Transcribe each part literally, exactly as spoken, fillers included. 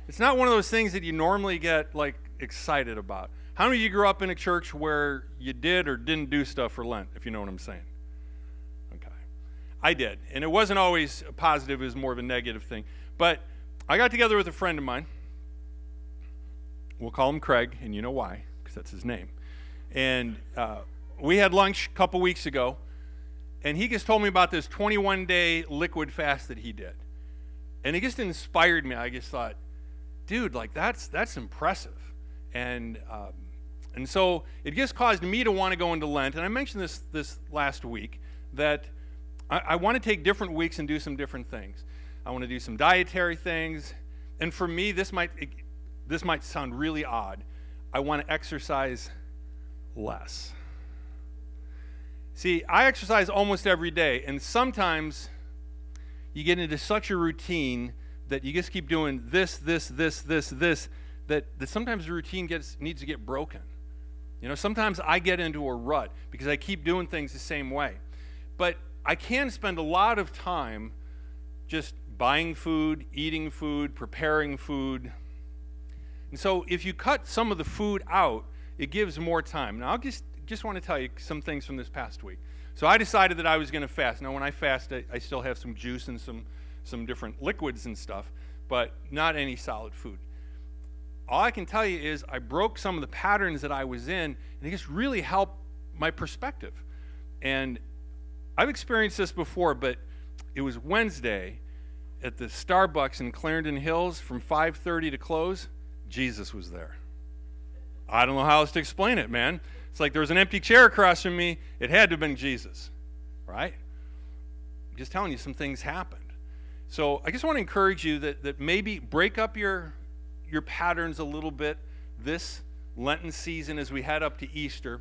It's not one of those things that you normally get, like, excited about. How many of you grew up in a church where you did or didn't do stuff for Lent, if you know what I'm saying? Okay. I did. And it wasn't always a positive. It was more of a negative thing. But I got together with a friend of mine. We'll call him Craig, and you know why, because that's his name. And uh, we had lunch a couple weeks ago, and he just told me about this twenty-one day liquid fast that he did. And it just inspired me. I just thought, dude, like that's that's impressive. And um, and so it just caused me to want to go into Lent. And I mentioned this this last week, that I, I want to take different weeks and do some different things. I want to do some dietary things. And for me, this might it, this might sound really odd. I want to exercise less. See, I exercise almost every day, and sometimes you get into such a routine that you just keep doing this, this, this, this, this, that, that sometimes the routine gets needs to get broken. You know, sometimes I get into a rut because I keep doing things the same way. But I can spend a lot of time just buying food, eating food, preparing food. And so if you cut some of the food out, it gives more time. Now, I'll just, just want to tell you some things from this past week. So I decided that I was going to fast. Now, when I fast, I, I still have some juice and some, some different liquids and stuff, but not any solid food. All I can tell you is I broke some of the patterns that I was in, and it just really helped my perspective. And I've experienced this before, but it was Wednesday at the Starbucks in Clarendon Hills from five thirty to close. Jesus was there. I don't know how else to explain it, man. It's like there was an empty chair across from me. It had to have been Jesus, right? I'm just telling you, some things happened. So I just want to encourage you that, that maybe break up your, your patterns a little bit this Lenten season as we head up to Easter.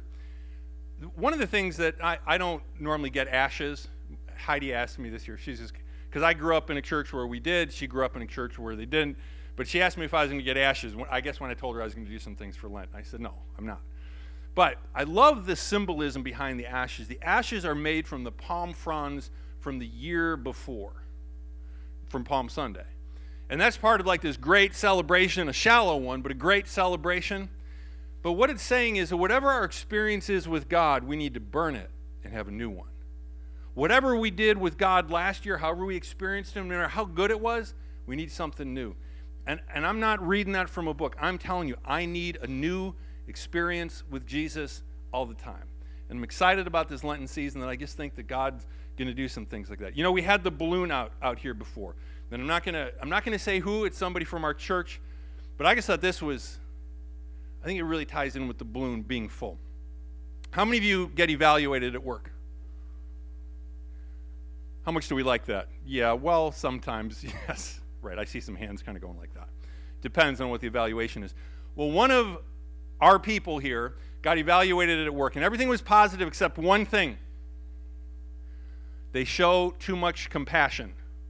One of the things that I, I don't normally get ashes. Heidi asked me this year. She's just, because I grew up in a church where we did. She grew up in a church where they didn't. But she asked me if I was going to get ashes. I guess when I told her I was going to do some things for Lent. I said, no, I'm not. But I love the symbolism behind the ashes. The ashes are made from the palm fronds from the year before, from Palm Sunday. And that's part of like this great celebration, a shallow one, but a great celebration. But what it's saying is that whatever our experience is with God, we need to burn it and have a new one. Whatever we did with God last year, however we experienced Him, no matter how good it was, we need something new. And, and I'm not reading that from a book. I'm telling you, I need a new experience with Jesus all the time. And I'm excited about this Lenten season, that I just think that God's going to do some things like that. You know, we had the balloon out, out here before. And I'm not going to I'm not going to say who. It's somebody from our church. But I just thought this was, I think it really ties in with the balloon being full. How many of you get evaluated at work? How much do we like that? Yeah, well, sometimes, yes. Right, I see some hands kind of going like that. Depends on what the evaluation is. Well, one of our people here got evaluated at work, and everything was positive except one thing. They show too much compassion.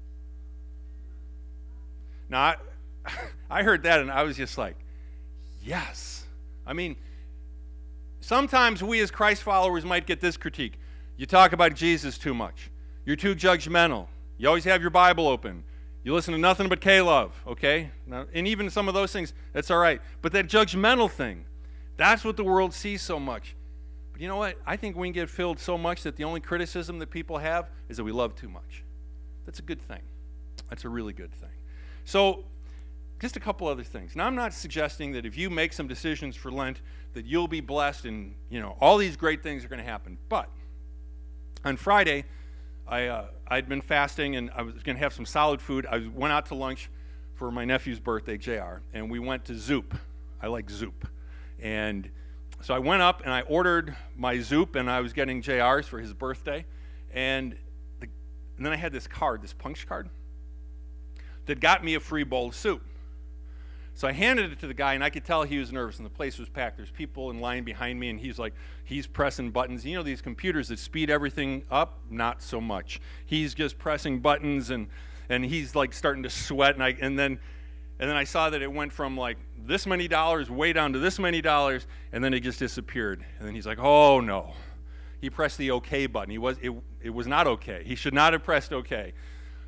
Now, I, I heard that, and I was just like, yes. I mean, sometimes we as Christ followers might get this critique. You talk about Jesus too much. You're too judgmental. You always have your Bible open. You listen to nothing but K-Love, okay? Now, and even some of those things, that's all right. But that judgmental thing, that's what the world sees so much. But you know what? I think we can get filled so much that the only criticism that people have is that we love too much. That's a good thing. That's a really good thing. So, just a couple other things. Now, I'm not suggesting that if you make some decisions for Lent that you'll be blessed and, you know, all these great things are going to happen. But on Friday, I, uh, I'd been fasting, and I was going to have some solid food. I went out to lunch for my nephew's birthday, J R, and we went to Zoop. I like Zoop. And so I went up, and I ordered my Zoop, and I was getting J R's for his birthday. And, the, and then I had this card, this punch card, that got me a free bowl of soup. So I handed it to the guy, and I could tell he was nervous, and the place was packed. There's people in line behind me, and he's like, he's pressing buttons. You know these computers that speed everything up? Not so much. He's just pressing buttons, and and he's like starting to sweat, and I and then and then I saw that it went from like this many dollars way down to this many dollars, and then it just disappeared. And then he's like, oh no. He pressed the OK button. He was it, it was not okay. He should not have pressed OK.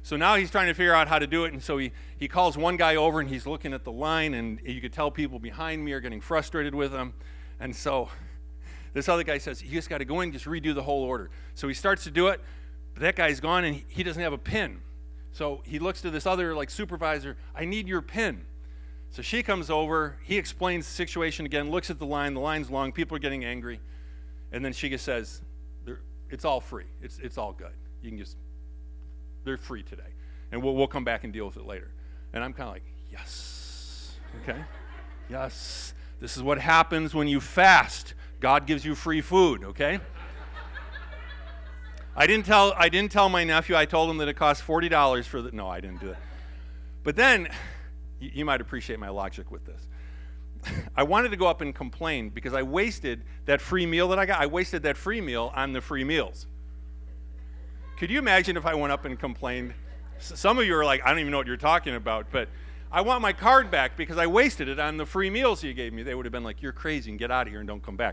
So now he's trying to figure out how to do it, and so he, he calls one guy over, and he's looking at the line, and you could tell people behind me are getting frustrated with him. And so this other guy says, you just got to go in and just redo the whole order. So he starts to do it, but that guy's gone, and he, he doesn't have a pin. So he looks to this other like supervisor, I need your pin. So she comes over, he explains the situation again, looks at the line, the line's long, people are getting angry, and then she just says, it's all free, it's it's all good. You can just, they're free today, and we'll we'll come back and deal with it later. And I'm kind of like, yes, okay, yes. This is what happens when you fast. God gives you free food, okay? I didn't tell I didn't tell my nephew. I told him that it cost forty dollars for the. No, I didn't do that. But then, you, you might appreciate my logic with this. I wanted to go up and complain because I wasted that free meal that I got. I wasted that free meal on the free meals. Could you imagine if I went up and complained? Some of you are like, I don't even know what you're talking about, but I want my card back because I wasted it on the free meals you gave me. They would have been like, you're crazy and get out of here and don't come back.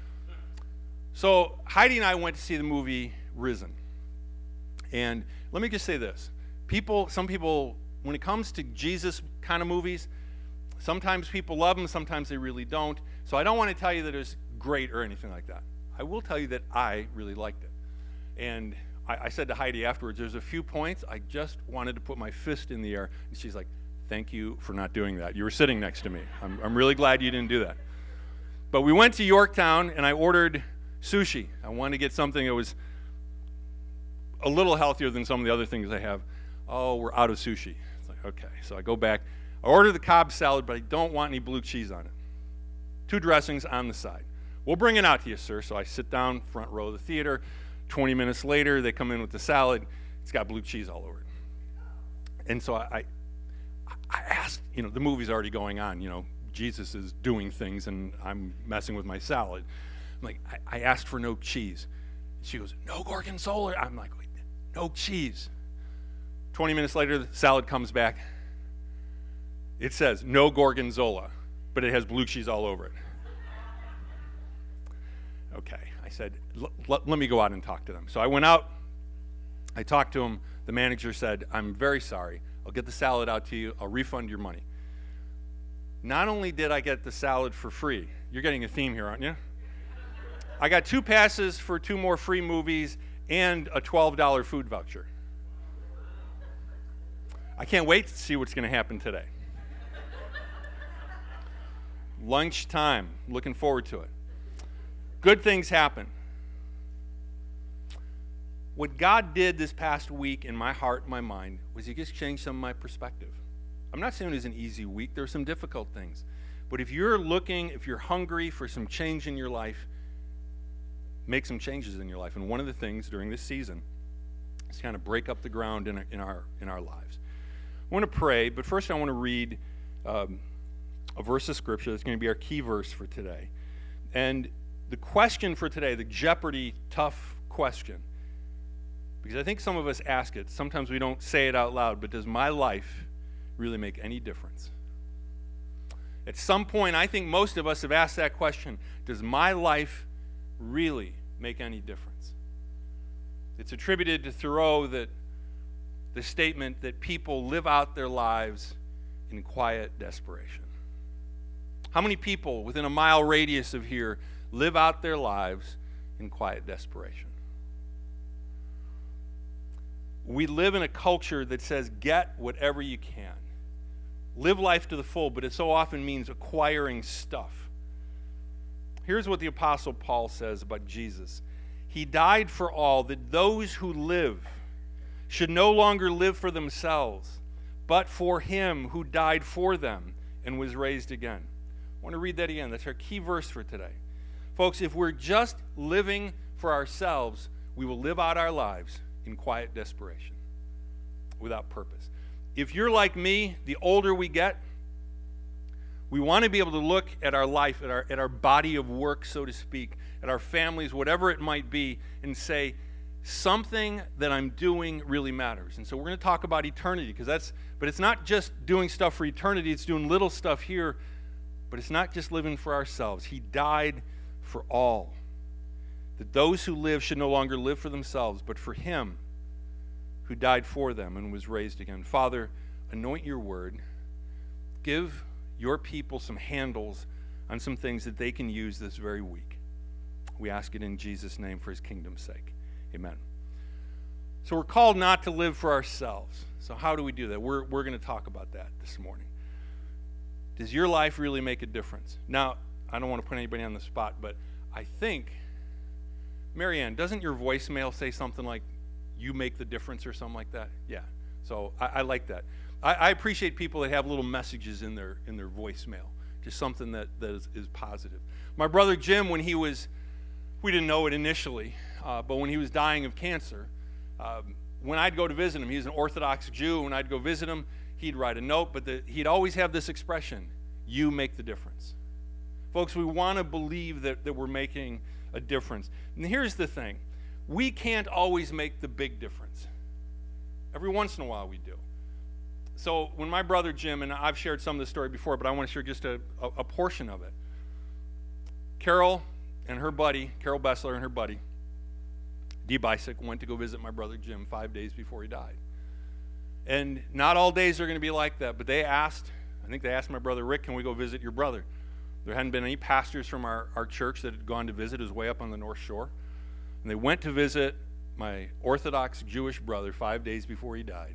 So Heidi and I went to see the movie Risen. And let me just say this. People, some people, when it comes to Jesus kind of movies, sometimes people love them, sometimes they really don't. So I don't want to tell you that it was great or anything like that. I will tell you that I really liked it. And I, I said to Heidi afterwards, there's a few points I just wanted to put my fist in the air. And she's like, thank you for not doing that. You were sitting next to me. I'm, I'm really glad you didn't do that. But we went to Yorktown, and I ordered sushi. I wanted to get something that was a little healthier than some of the other things I have. Oh, we're out of sushi. It's like, okay. So I go back. I order the Cobb salad, but I don't want any blue cheese on it. Two dressings on the side. We'll bring it out to you, sir. So I sit down, front row of the theater. twenty minutes later, they come in with the salad. It's got blue cheese all over it. And so I, I asked, you know, the movie's already going on. You know, Jesus is doing things, and I'm messing with my salad. I'm like, I, I asked for no cheese. She goes, no gorgonzola. I'm like, wait, no cheese. twenty minutes later, the salad comes back. It says no gorgonzola, but it has blue cheese all over it. Okay, I said, let me go out and talk to them. So I went out. I talked to him. The manager said, I'm very sorry. I'll get the salad out to you. I'll refund your money. Not only did I get the salad for free, you're getting a theme here, aren't you? I got two passes for two more free movies and a twelve dollars food voucher. I can't wait to see what's going to happen today. Lunchtime, looking forward to it. Good things happen. What God did this past week in my heart and my mind was he just changed some of my perspective. I'm not saying it was an easy week. There were some difficult things. But if you're looking, if you're hungry for some change in your life, make some changes in your life. And one of the things during this season is kind of break up the ground in our, in our, in our lives. I want to pray, but first I want to read um, a verse of Scripture that's going to be our key verse for today. And the question for today, the Jeopardy tough question, because I think some of us ask it. Sometimes we don't say it out loud, but does my life really make any difference? At some point, I think most of us have asked that question. Does my life really make any difference? It's attributed to Thoreau that the statement that people live out their lives in quiet desperation. How many people within a mile radius of here live out their lives in quiet desperation? We live in a culture that says, get whatever you can. Live life to the full, but it so often means acquiring stuff. Here's what the Apostle Paul says about Jesus. He died for all, that those who live should no longer live for themselves, but for him who died for them and was raised again. I want to read that again. That's our key verse for today. Folks, if we're just living for ourselves, we will live out our lives in quiet desperation, without purpose. If you're like me, the older we get, we want to be able to look at our life, at our, at our body of work, so to speak, at our families, whatever it might be, and say, something that I'm doing really matters. And so we're going to talk about eternity, because that's, but it's not just doing stuff for eternity, it's doing little stuff here, but it's not just living for ourselves. He died for all. That those who live should no longer live for themselves, but for him who died for them and was raised again. Father, anoint your word. Give your people some handles on some things that they can use this very week. We ask it in Jesus' name for his kingdom's sake. Amen. So we're called not to live for ourselves. So how do we do that? We're, we're going to talk about that this morning. Does your life really make a difference? Now, I don't want to put anybody on the spot, but I think, Marianne, doesn't your voicemail say something like, you make the difference or something like that? Yeah. So I, I like that. I, I appreciate people that have little messages in their in their voicemail. Just something that, that is, is positive. My brother Jim, when he was, we didn't know it initially, uh, but when he was dying of cancer, um, when I'd go to visit him, he was an Orthodox Jew. When I'd go visit him, he'd write a note, but the, he'd always have this expression, you make the difference. Folks, we want to believe that, that we're making a difference. And here's the thing. We can't always make the big difference. Every once in a while we do. So when my brother Jim, and I've shared some of this story before, but I want to share just a, a, a portion of it. Carol and her buddy, Carol Bessler and her buddy, Dee Bicyc, went to go visit my brother Jim five days before he died. And not all days are going to be like that, but they asked, I think they asked my brother Rick, can we go visit your brother? There hadn't been any pastors from our, our church that had gone to visit. It was way up on the North Shore. And they went to visit my Orthodox Jewish brother five days before he died.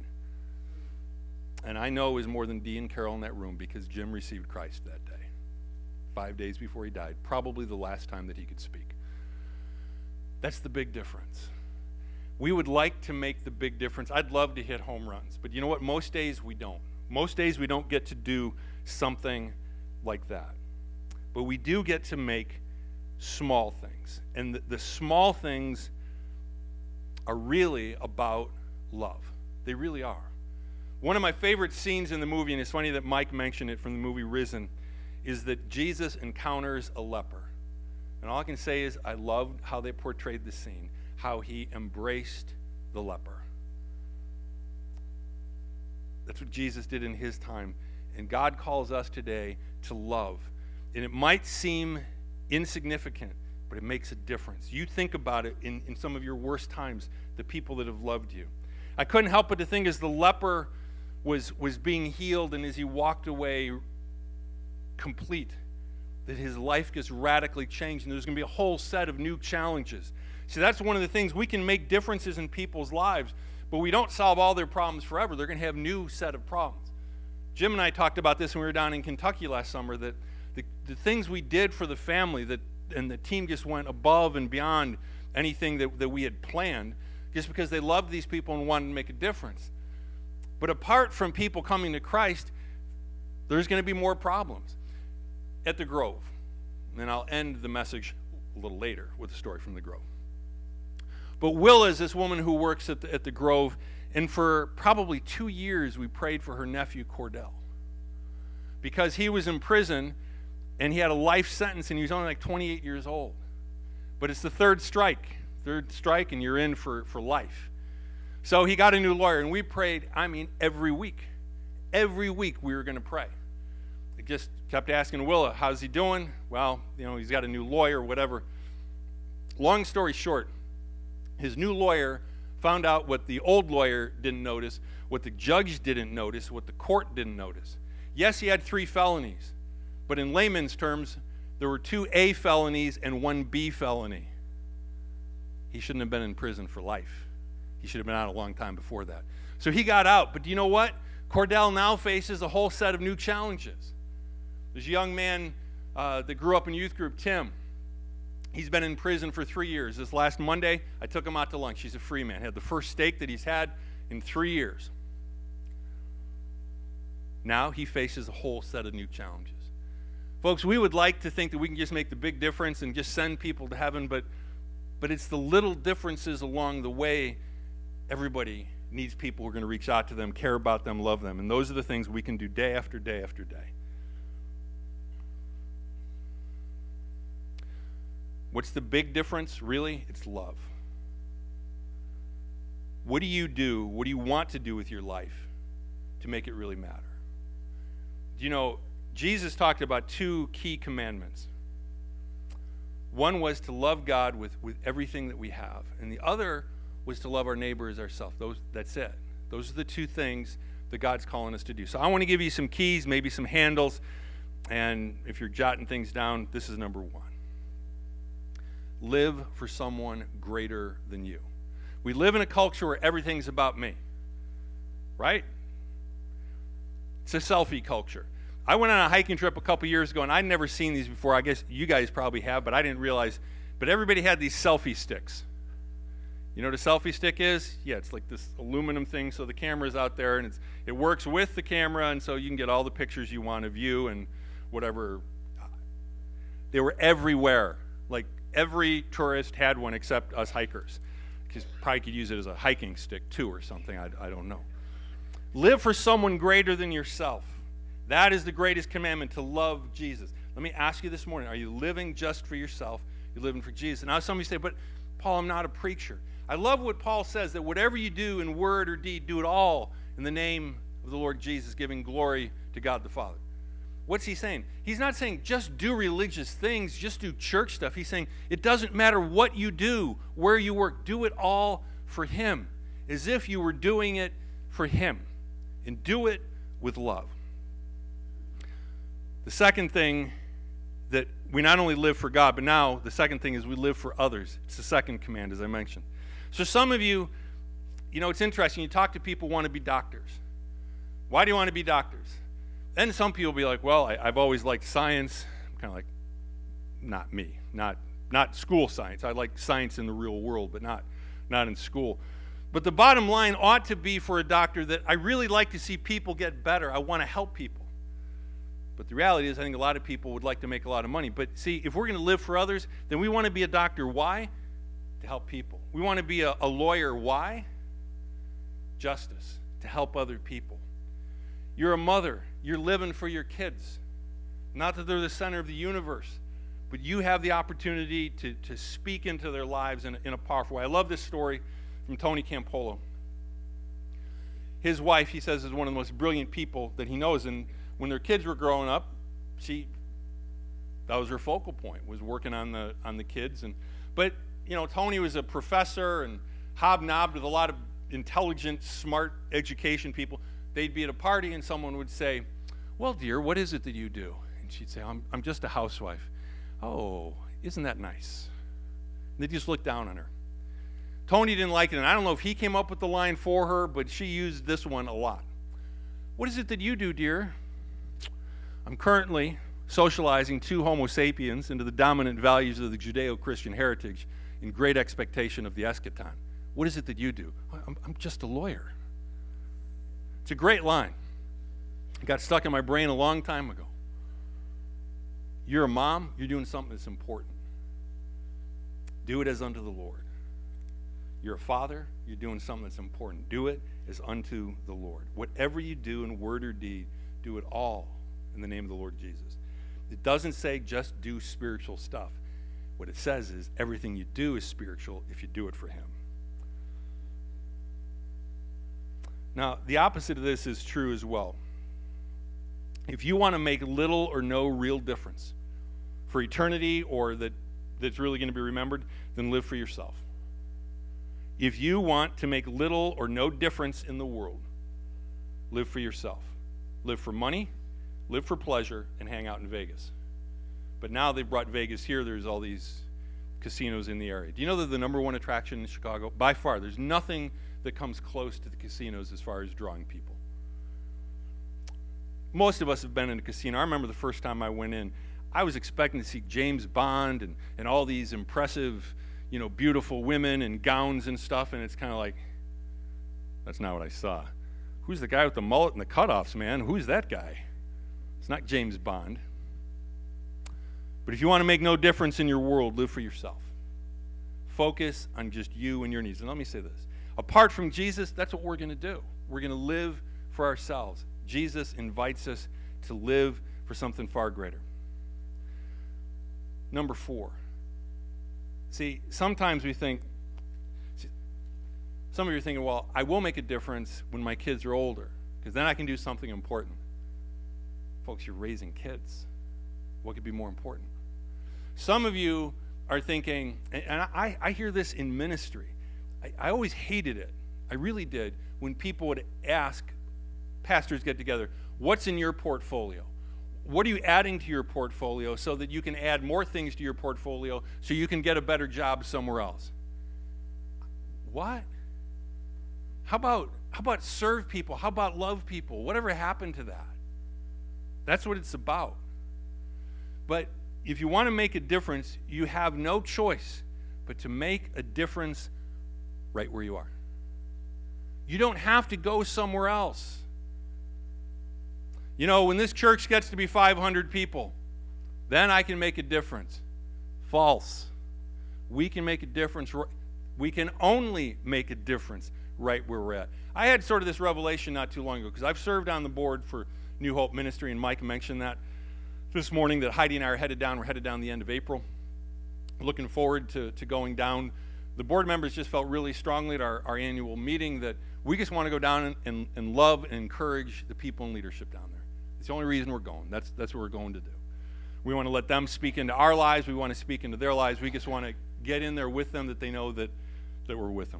And I know it was more than Dee and Carol in that room because Jim received Christ that day, five days before he died, probably the last time that he could speak. That's the big difference. We would like to make the big difference. I'd love to hit home runs, but you know what? Most days we don't. Most days we don't get to do something like that. But we do get to make small things. And the, the small things are really about love. They really are. One of my favorite scenes in the movie, and it's funny that Mike mentioned it from the movie Risen, is that Jesus encounters a leper. And all I can say is I loved how they portrayed the scene, how he embraced the leper. That's what Jesus did in his time. And God calls us today to love. And it might seem insignificant, but it makes a difference. You think about it in, in some of your worst times, the people that have loved you. I couldn't help but to think as the leper was, was being healed and as he walked away complete, that his life gets radically changed and there's going to be a whole set of new challenges. See, that's one of the things. We can make differences in people's lives, but we don't solve all their problems forever. They're going to have a new set of problems. Jim and I talked about this when we were down in Kentucky last summer, that the, the things we did for the family, that and the team just went above and beyond anything that, that we had planned, just because they loved these people and wanted to make a difference. But apart from people coming to Christ, there's going to be more problems. At the Grove, and I'll end the message a little later with a story from the Grove. But Willa is this woman who works at the, at the Grove, and for probably two years we prayed for her nephew Cordell, because he was in prison and he had a life sentence and he was only like twenty-eight years old. But it's the third strike, third strike, and you're in for, for life. So he got a new lawyer, and we prayed, I mean, every week. Every week we were going to pray. It just kept asking Willa, how's he doing? Well, you know, he's got a new lawyer, whatever. Long story short, his new lawyer found out what the old lawyer didn't notice, what the judge didn't notice, what the court didn't notice. Yes, he had three felonies, but in layman's terms, there were two A felonies and one B felony. He shouldn't have been in prison for life. He should have been out a long time before that. So he got out, but do you know what? Cordell now faces a whole set of new challenges. There's a young man uh, that grew up in youth group, Tim. He's been in prison for three years. This last Monday, I took him out to lunch. He's a free man. He had the first steak that he's had in three years. Now he faces a whole set of new challenges. Folks, we would like to think that we can just make the big difference and just send people to heaven, but, but it's the little differences along the way. Everybody needs people who are going to reach out to them, care about them, love them. And those are the things we can do day after day after day. What's the big difference? Really, it's love. What do you do? What do you want to do with your life to make it really matter? You know, Jesus talked about two key commandments. One was to love God with, with everything that we have, and the other was to love our neighbor as ourselves. Those, that's it. Those are the two things that God's calling us to do. So I want to give you some keys, maybe some handles, and if you're jotting things down, this is number one. Live for someone greater than you. We live in a culture where everything's about me, right? It's a selfie culture. I went on a hiking trip a couple years ago, and I'd never seen these before. I guess you guys probably have, but I didn't realize. But everybody had these selfie sticks. You know what a selfie stick is? Yeah, it's like this aluminum thing, so the camera's out there, and it's, it works with the camera, and so you can get all the pictures you want of you and whatever. They were everywhere. Like, every tourist had one except us hikers. Because probably could use it as a hiking stick, too, or something. I, I don't know. Live for someone greater than yourself. That is the greatest commandment, to love Jesus. Let me ask you this morning, are you living just for yourself? You're living for Jesus. Now some of you say, but Paul, I'm not a preacher. I love what Paul says, that whatever you do in word or deed, do it all in the name of the Lord Jesus, giving glory to God the Father. What's he saying? He's not saying just do religious things, just do church stuff. He's saying it doesn't matter what you do, where you work, do it all for him, as if you were doing it for him, and do it with love. The second thing that we not only live for God, but now the second thing is we live for others. It's the second command, as I mentioned. So some of you, you know, it's interesting. You talk to people who want to be doctors. Why do you want to be doctors? Then some people will be like, well, I, I've always liked science. I'm kind of like, not me. Not not school science. I like science in the real world, but not, not in school. But the bottom line ought to be for a doctor that I really like to see people get better. I want to help people. But the reality is I think a lot of people would like to make a lot of money. But see, if we're going to live for others, then we want to be a doctor. Why? To help people. We want to be a, a lawyer. Why? Justice. To help other people. You're a mother. You're living for your kids. Not that they're the center of the universe, but you have the opportunity to, to speak into their lives in, in a powerful way. I love this story from Tony Campolo. His wife, he says, is one of the most brilliant people that he knows, and when their kids were growing up, she that was her focal point, was working on the on the kids. And but you know, Tony was a professor and hobnobbed with a lot of intelligent, smart education people. They'd be at a party and someone would say, "Well, dear, what is it that you do?" And she'd say, "I'm I'm just a housewife." "Oh, isn't that nice?" And they just looked down on her. Tony didn't like it, and I don't know if he came up with the line for her, but she used this one a lot. "What is it that you do, dear?" "I'm currently socializing two Homo sapiens into the dominant values of the Judeo-Christian heritage in great expectation of the eschaton." "What is it that you do?" I'm, I'm just a lawyer." It's a great line. It got stuck in my brain a long time ago. You're a mom, you're doing something that's important. Do it as unto the Lord. You're a father, you're doing something that's important. Do it as unto the Lord. Whatever you do in word or deed, do it all in the name of the Lord Jesus. It doesn't say just do spiritual stuff. What it says is everything you do is spiritual if you do it for him. Now, the opposite of this is true as well. If you want to make little or no real difference for eternity, or that that's really going to be remembered, then live for yourself. If you want to make little or no difference in the world, live for yourself. Live for money, live for pleasure, and hang out in Vegas. But now they've brought Vegas here. There's all these casinos in the area. Do you know they're the number one attraction in Chicago? By far. There's nothing that comes close to the casinos as far as drawing people. Most of us have been in a casino. I remember the first time I went in, I was expecting to see James Bond and, and all these impressive, you know, beautiful women in gowns and stuff, and it's kind of like, that's not what I saw. Who's the guy with the mullet and the cutoffs, man? Who's that guy? It's not James Bond. But if you want to make no difference in your world, live for yourself. Focus on just you and your needs. And let me say this. Apart from Jesus, that's what we're going to do. We're going to live for ourselves. Jesus invites us to live for something far greater. Number four. See, sometimes we think, see, some of you are thinking, well, I will make a difference when my kids are older, because then I can do something important. Folks, you're raising kids. What could be more important? Some of you are thinking, and I, I hear this in ministry, I, I always hated it. I really did when people would ask, pastors get together, what's in your portfolio? What are you adding to your portfolio so that you can add more things to your portfolio so you can get a better job somewhere else? What? How about how about serve people? How about love people? Whatever happened to that? That's what it's about. But if you want to make a difference, you have no choice but to make a difference right where you are. You don't have to go somewhere else. You know, when this church gets to be five hundred people, then I can make a difference. False. We can make a difference. We can only make a difference right where we're at. I had sort of this revelation not too long ago because I've served on the board for New Hope Ministry, and Mike mentioned that this morning that Heidi and I are headed down. We're headed down the end of April. Looking forward to, to going down. The board members just felt really strongly at our, our annual meeting that we just want to go down and, and, and love and encourage the people in leadership down there. It's the only reason we're going. That's, that's what we're going to do. We want to let them speak into our lives. We want to speak into their lives. We just want to get in there with them that they know that, that we're with them.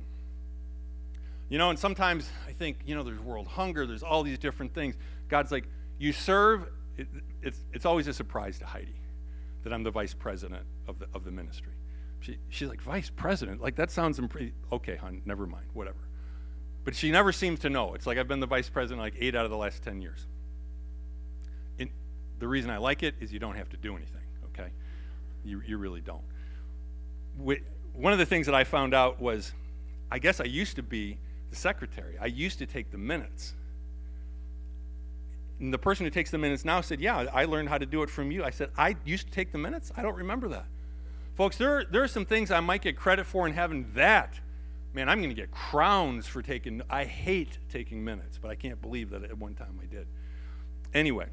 You know, and sometimes I think, you know, there's world hunger. There's all these different things. God's like, you serve. It, it's, it's always a surprise to Heidi that I'm the vice president of the, of the ministry. She, she's like, vice president? Like, that sounds pretty, okay, hon, never mind, whatever. But she never seems to know. It's like I've been the vice president like eight out of the last ten years. And the reason I like it is you don't have to do anything, okay? You, you really don't. We, one of the things that I found out was, I guess I used to be the secretary. I used to take the minutes. And the person who takes the minutes now said, yeah, I learned how to do it from you. I said, I used to take the minutes? I don't remember that. Folks, there, there are some things I might get credit for in having that. Man, I'm going to get crowns for taking, I hate taking minutes, but I can't believe that at one time I did. Anyway,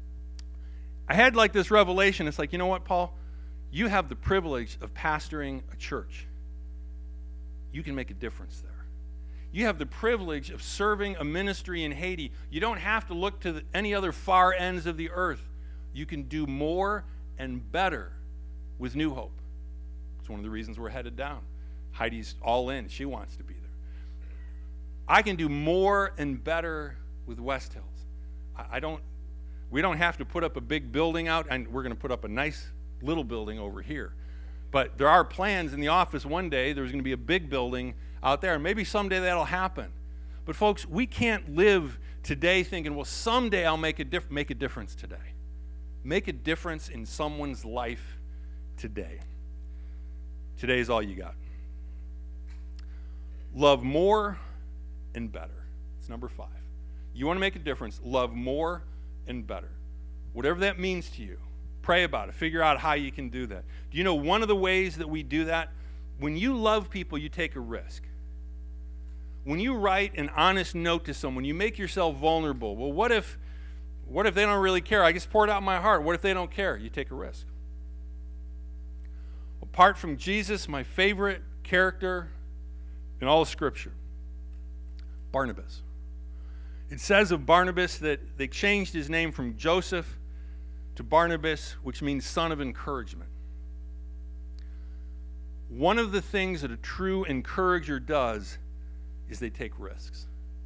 I had like this revelation. It's like, you know what, Paul? You have the privilege of pastoring a church. You can make a difference there. You have the privilege of serving a ministry in Haiti. You don't have to look to the, any other far ends of the earth. You can do more and better with New Hope. It's one of the reasons we're headed down. Heidi's all in. She wants to be there. I can do more and better with West Hills. I, I don't, we don't have to put up a big building out, and we're going to put up a nice little building over here. But there are plans in the office one day. There's going to be a big building out there, and maybe someday that'll happen. But folks, we can't live today thinking, well, someday I'll make a diff- make a difference today. Make a difference in someone's life today. Today is all you got. Love more and better. It's number five. You want to make a difference, love more and better. Whatever that means to you, pray about it. Figure out how you can do that. Do you know one of the ways that we do that? When you love people, you take a risk. When you write an honest note to someone, you make yourself vulnerable. Well, what if, what if they don't really care? I just poured out my heart. What if they don't care? You take a risk. Apart from Jesus, my favorite character in all of Scripture, Barnabas. It says of Barnabas that they changed his name from Joseph to Barnabas, which means son of encouragement. One of the things that a true encourager does is they take risks.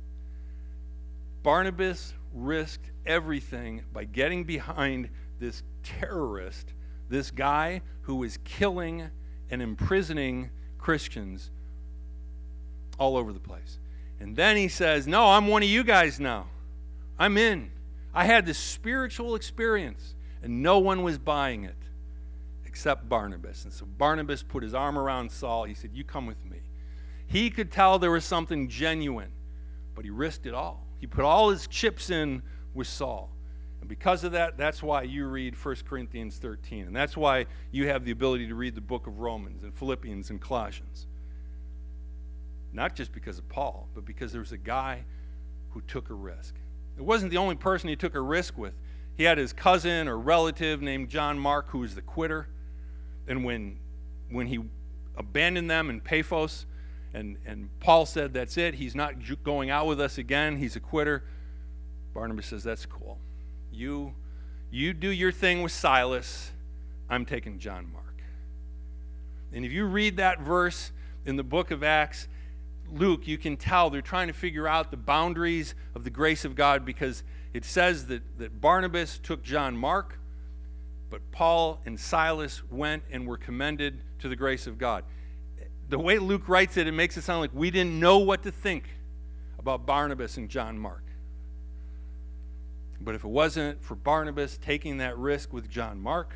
Barnabas risked everything by getting behind this terrorist, this guy who was killing and imprisoning Christians all over the place. And then he says, no, I'm one of you guys now. I'm in. I had this spiritual experience, and no one was buying it except Barnabas. And so Barnabas put his arm around Saul. He said, you come with me. He could tell there was something genuine, but he risked it all. He put all his chips in with Saul. And because of that, that's why you read First Corinthians thirteen. And that's why you have the ability to read the book of Romans and Philippians and Colossians. Not just because of Paul, but because there was a guy who took a risk. It wasn't the only person he took a risk with. He had his cousin or relative named John Mark, who was the quitter. And when, when he abandoned them in Paphos, and, and Paul said, that's it, he's not going out with us again, he's a quitter, Barnabas says, that's cool. You, you do your thing with Silas, I'm taking John Mark. And if you read that verse in the book of Acts, Luke, you can tell they're trying to figure out the boundaries of the grace of God, because it says that, that Barnabas took John Mark, but Paul and Silas went and were commended to the grace of God. The way Luke writes it, it makes it sound like we didn't know what to think about Barnabas and John Mark. But if it wasn't for Barnabas taking that risk with John Mark,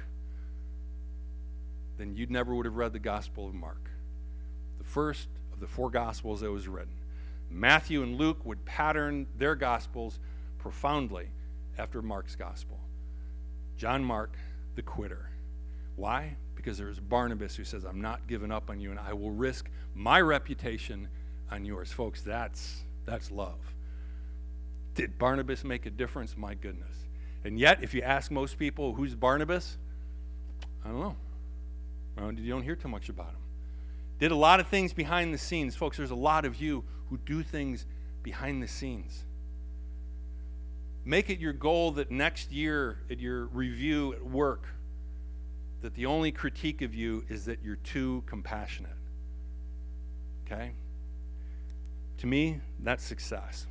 then you never would have read the Gospel of Mark, the first of the four Gospels that was written. Matthew and Luke would pattern their Gospels profoundly after Mark's Gospel. John Mark, the quitter. Why? Because there's Barnabas who says, I'm not giving up on you, and I will risk my reputation on yours. Folks, that's that's love. Did Barnabas make a difference? My goodness. And yet, if you ask most people, who's Barnabas? I don't know. Well, you don't hear too much about him. Did a lot of things behind the scenes. Folks, there's a lot of you who do things behind the scenes. Make it your goal that next year at your review at work, that the only critique of you is that you're too compassionate. Okay? To me, that's success.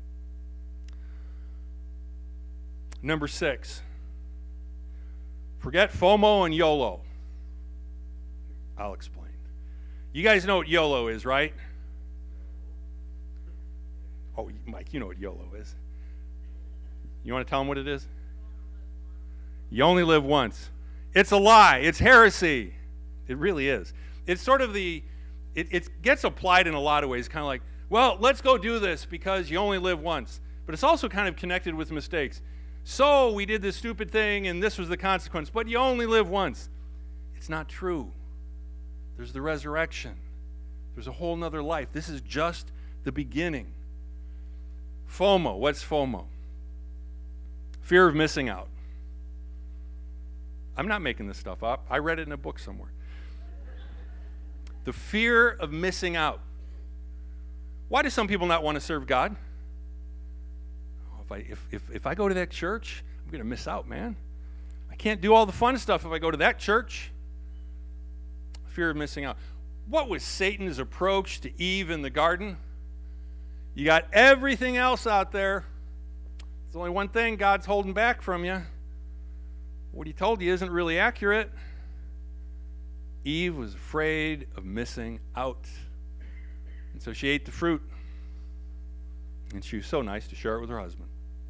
Number six, forget FOMO and YOLO. I'll explain. You guys know what YOLO is, right? Oh, Mike, you know what YOLO is. You want to tell them what it is? You only live once. It's a lie. It's heresy. It really is. It's sort of the, it, it gets applied in a lot of ways, kind of like, well, let's go do this because you only live once. But it's also kind of connected with mistakes. So we did this stupid thing and this was the consequence, but you only live once. It's not true. There's the resurrection. There's a whole nother life. This is just the beginning. FOMO. What's FOMO? Fear of missing out. I'm not making this stuff up. I read it in a book somewhere. The fear of missing out. Why do some people not want to serve God? Oh, if I if, if if I go to that church, I'm going to miss out, man. I can't do all the fun stuff if I go to that church. Fear of missing out. What was Satan's approach to Eve in the garden? You got everything else out there. There's only one thing God's holding back from you. What he told you isn't really accurate. Eve was afraid of missing out. And so she ate the fruit. And she was so nice to share it with her husband.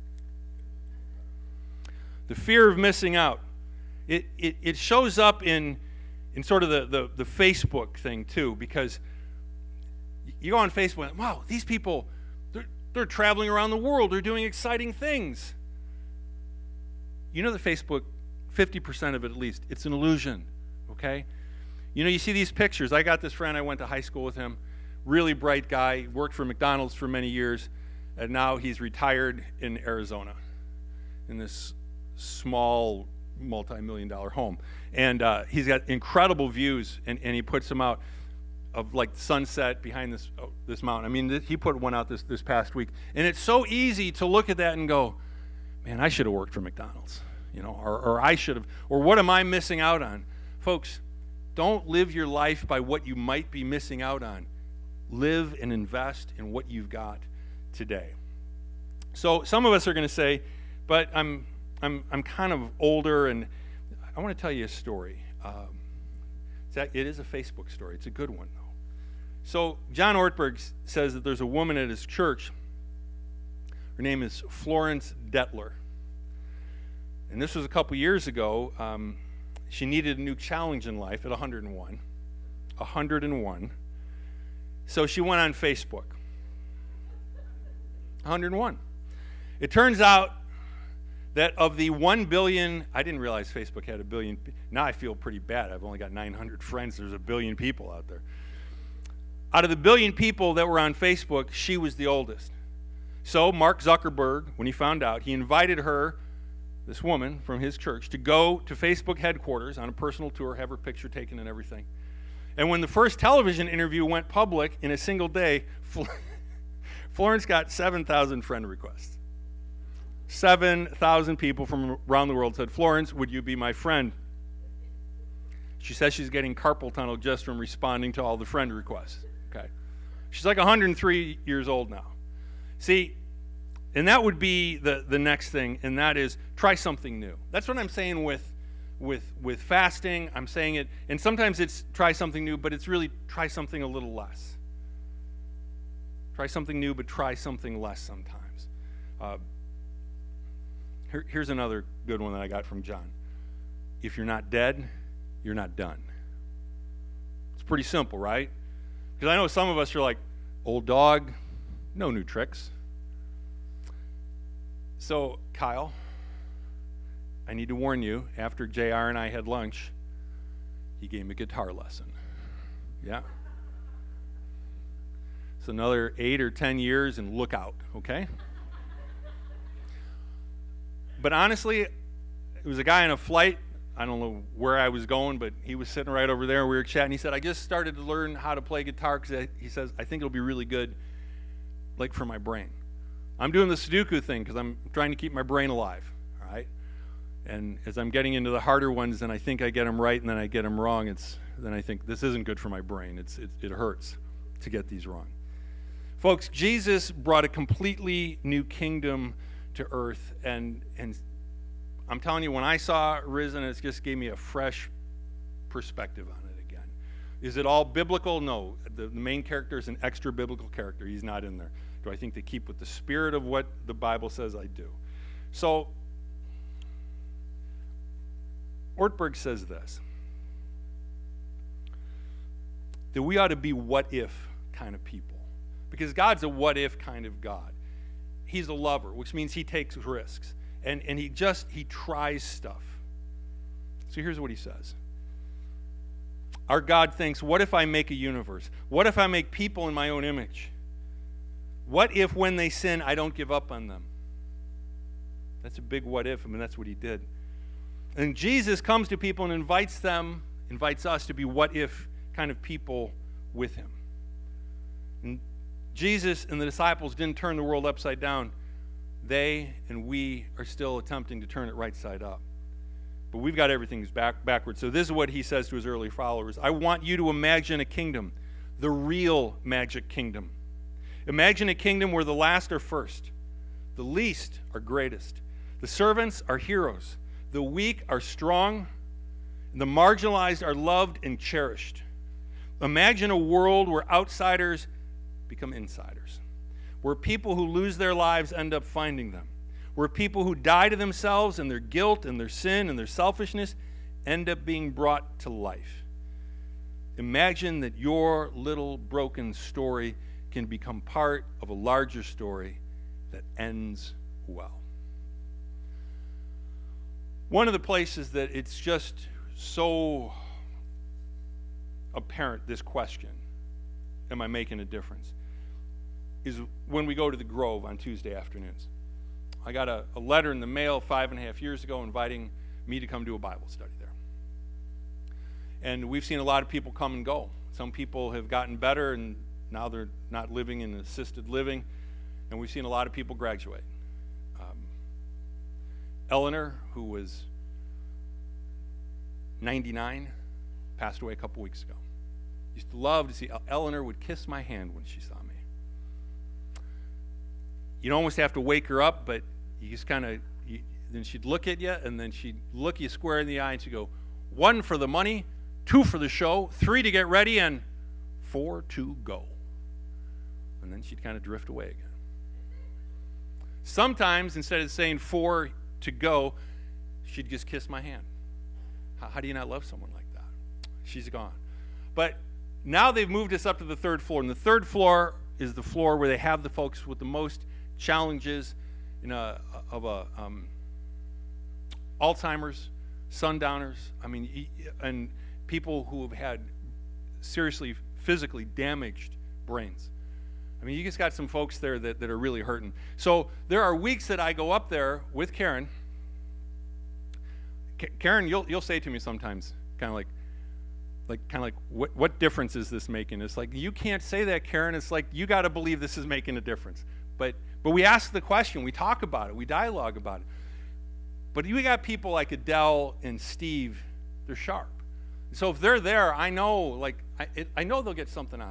The fear of missing out. It it, it shows up in, in sort of the, the, the Facebook thing too, because you go on Facebook and, wow, these people, they're, they're traveling around the world. They're doing exciting things. You know that Facebook, fifty percent of it at least, it's an illusion, okay? You know, you see these pictures. I got this friend, I went to high school with him, really bright guy, worked for McDonald's for many years, and now he's retired in Arizona in this small multi-million dollar home. And uh, he's got incredible views, and, and he puts them out of like sunset behind this oh, this mountain. I mean, th- he put one out this, this past week. And it's so easy to look at that and go, man, I should have worked for McDonald's. You know, or, or I should have, or what am I missing out on? Folks, don't live your life by what you might be missing out on. Live and invest in what you've got today. So some of us are going to say, but I'm I'm I'm kind of older, and I want to tell you a story. Um, it's a, it is a Facebook story. It's a good one, though. So John Ortberg says that there's a woman at his church. Her name is Florence Detler. And this was a couple years ago. Um, she needed a new challenge in life at one hundred and one. one hundred and one. So she went on Facebook. one hundred and one. It turns out that of the one billion, I didn't realize Facebook had a billion. Now I feel pretty bad. I've only got nine hundred friends. There's a billion people out there. Out of the billion people that were on Facebook, she was the oldest. So Mark Zuckerberg, when he found out, he invited her, this woman from his church, to go to Facebook headquarters on a personal tour, have her picture taken and everything. And when the first television interview went public in a single day, Florence got seven thousand friend requests. seven thousand people from around the world said, Florence, would you be my friend? She says she's getting carpal tunnel just from responding to all the friend requests. Okay. She's like one hundred three years old now. See, and that would be the, the next thing, and that is try something new. That's what I'm saying with, with, with fasting. I'm saying it, and sometimes it's try something new, but it's really try something a little less. Try something new, but try something less sometimes. Uh, here, here's another good one that I got from John. If you're not dead, you're not done. It's pretty simple, right? Because I know some of us are like, old dog, no new tricks. So, Kyle, I need to warn you, after J R and I had lunch, he gave me a guitar lesson. Yeah. It's another eight or ten years and look out, okay? But honestly, it was a guy on a flight. I don't know where I was going, but he was sitting right over there. We were chatting. He said, I just started to learn how to play guitar because he says, I think it'll be really good, like for my brain. I'm doing the Sudoku thing because I'm trying to keep my brain alive, all right? And as I'm getting into the harder ones, and I think I get them right, and then I get them wrong, it's then I think this isn't good for my brain. It's it, it hurts to get these wrong. Folks, Jesus brought a completely new kingdom to earth, and and I'm telling you, when I saw Risen, it just gave me a fresh perspective on it again. Is it all biblical? No. The, the main character is an extra biblical character. He's not in there. Do I think they keep with the spirit of what the Bible says? I do. So, Ortberg says this, that we ought to be what-if kind of people. Because God's a what-if kind of God. He's a lover, which means he takes risks. And, and he just, he tries stuff. So here's what he says. Our God thinks, what if I make a universe? What if I make people in my own image? What if when they sin, I don't give up on them? That's a big what if. I mean, that's what he did. And Jesus comes to people and invites them, invites us to be what if kind of people with him. And Jesus and the disciples didn't turn the world upside down. They and we are still attempting to turn it right side up. But we've got everything back, backwards. So this is what he says to his early followers. I want you to imagine a kingdom, the real magic kingdom. Imagine a kingdom where the last are first, the least are greatest, the servants are heroes, the weak are strong, and the marginalized are loved and cherished. Imagine a world where outsiders become insiders, where people who lose their lives end up finding them, where people who die to themselves and their guilt and their sin and their selfishness end up being brought to life. Imagine that your little broken story can become part of a larger story that ends well. One of the places that it's just so apparent, this question, am I making a difference, is when we go to the Grove on Tuesday afternoons. I got a, a letter in the mail five and a half years ago inviting me to come do a Bible study there. And we've seen a lot of people come and go. Some people have gotten better and now they're not living in assisted living. And we've seen a lot of people graduate. Um, Eleanor, who was ninety-nine, passed away a couple weeks ago. Used to love to see, Eleanor would kiss my hand when she saw me. You'd almost have to wake her up, but you just kind of, then she'd look at you, and then she'd look you square in the eye, and she'd go, one for the money, two for the show, three to get ready, and four to go. And then she'd kind of drift away again. Sometimes, instead of saying four to go, she'd just kiss my hand. How, how do you not love someone like that? She's gone. But now they've moved us up to the third floor, and the third floor is the floor where they have the folks with the most challenges in a, of a um, Alzheimer's, sundowners, I mean, and people who have had seriously physically damaged brains. I mean, you just got some folks there that, that are really hurting. So there are weeks that I go up there with Karen. K- Karen, you'll you'll say to me sometimes, kind of like, like kind of like, what what difference is this making? It's like, you can't say that, Karen. It's like, you got to believe this is making a difference. But but we ask the question, we talk about it, we dialogue about it. But you got people like Adele and Steve, they're sharp. So if they're there, I know, like, I, it, I know they'll get something out of it.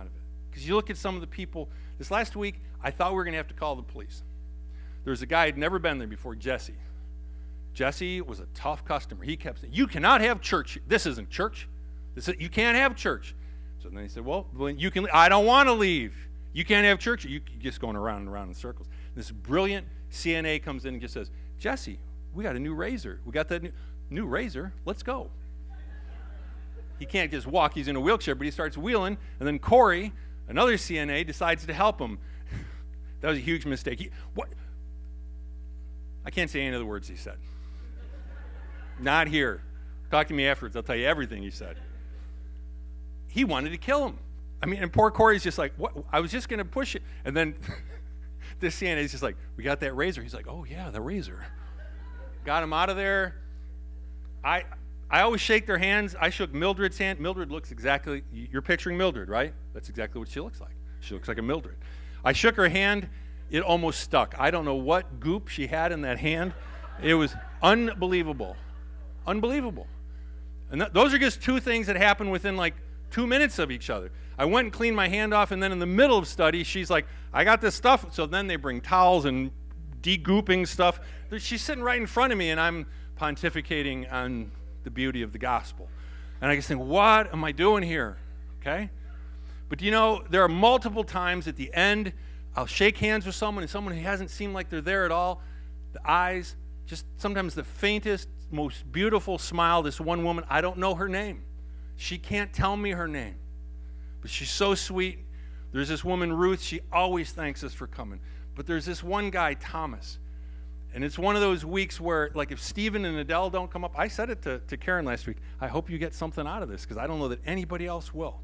Because you look at some of the people, this last week, I thought we were going to have to call the police. There was a guy who had never been there before, Jesse. Jesse was a tough customer. He kept saying, you cannot have church. This isn't church. This is, you can't have church. So then he said, well, you can. I don't want to leave. You can't have church. You're just going around and around in circles. This brilliant C N A comes in and just says, Jesse, we got a new razor. We got that new, new razor. Let's go. He can't just walk. He's in a wheelchair, but he starts wheeling. And then Corey, another C N A, decides to help him. That was a huge mistake. He, what? I can't say any of the words he said. Not here. Talk to me afterwards. I'll tell you everything he said. He wanted to kill him. I mean, and poor Corey's just like, what? I was just going to push it. And then this C N A is just like, we got that razor. He's like, oh, yeah, the razor. Got him out of there. I I always shake their hands. I shook Mildred's hand. Mildred looks exactly, you're picturing Mildred, right? That's exactly what she looks like. She looks like a Mildred. I shook her hand. It almost stuck. I don't know what goop she had in that hand. It was unbelievable. Unbelievable. And th- those are just two things that happened within like two minutes of each other. I went and cleaned my hand off, and then in the middle of study, she's like, I got this stuff. So then they bring towels and de-gooping stuff. She's sitting right in front of me, and I'm pontificating on the beauty of the gospel. And I just think, what am I doing here? Okay? But do you know, there are multiple times at the end, I'll shake hands with someone, and someone who hasn't seemed like they're there at all, the eyes, just sometimes the faintest, most beautiful smile. This one woman, I don't know her name. She can't tell me her name. But she's so sweet. There's this woman, Ruth. She always thanks us for coming. But there's this one guy, Thomas. And it's one of those weeks where, like, if Stephen and Adele don't come up, I said it to, to Karen last week, I hope you get something out of this, because I don't know that anybody else will.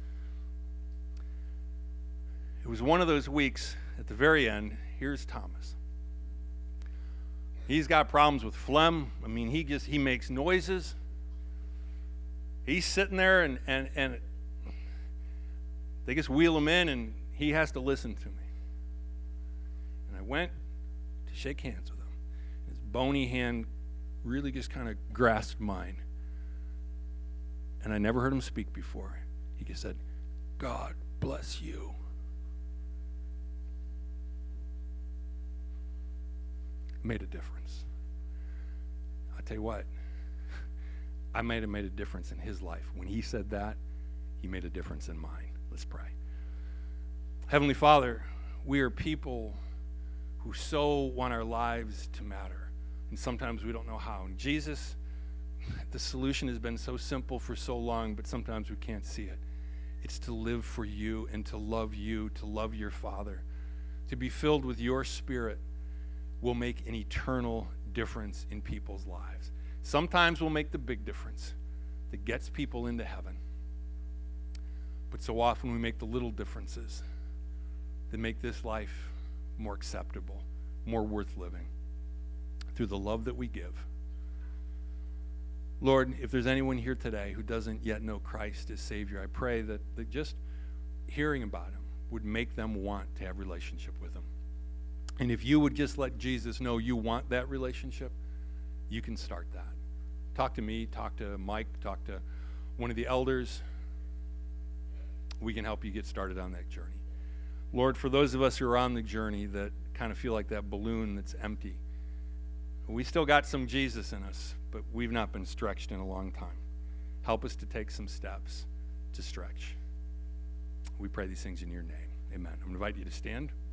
It was one of those weeks, at the very end, here's Thomas. He's got problems with phlegm. I mean, he just, he makes noises. He's sitting there, and, and, and they just wheel him in, and he has to listen to me. And I went to shake hands with him. His bony hand really just kind of grasped mine. And I never heard him speak before. He just said, God bless you. Made a difference. I'll tell you what, I might have made a difference in his life. When he said that, he made a difference in mine. Let's pray. Heavenly Father, we are people who so want our lives to matter, and sometimes we don't know how. And Jesus, the solution has been so simple for so long, but sometimes we can't see it. It's to live for you and to love you, to love your Father, to be filled with your Spirit will make an eternal difference in people's lives. Sometimes we'll make the big difference that gets people into heaven. But so often we make the little differences that make this life more acceptable, more worth living through the love that we give. Lord, if there's anyone here today who doesn't yet know Christ as Savior, I pray that, that just hearing about him would make them want to have a relationship with him. And if you would just let Jesus know you want that relationship, you can start that. Talk to me, talk to Mike, talk to one of the elders. We can help you get started on that journey. Lord, for those of us who are on the journey that kind of feel like that balloon that's empty, we still got some Jesus in us, but we've not been stretched in a long time. Help us to take some steps to stretch. We pray these things in your name. Amen. I'm going to invite you to stand.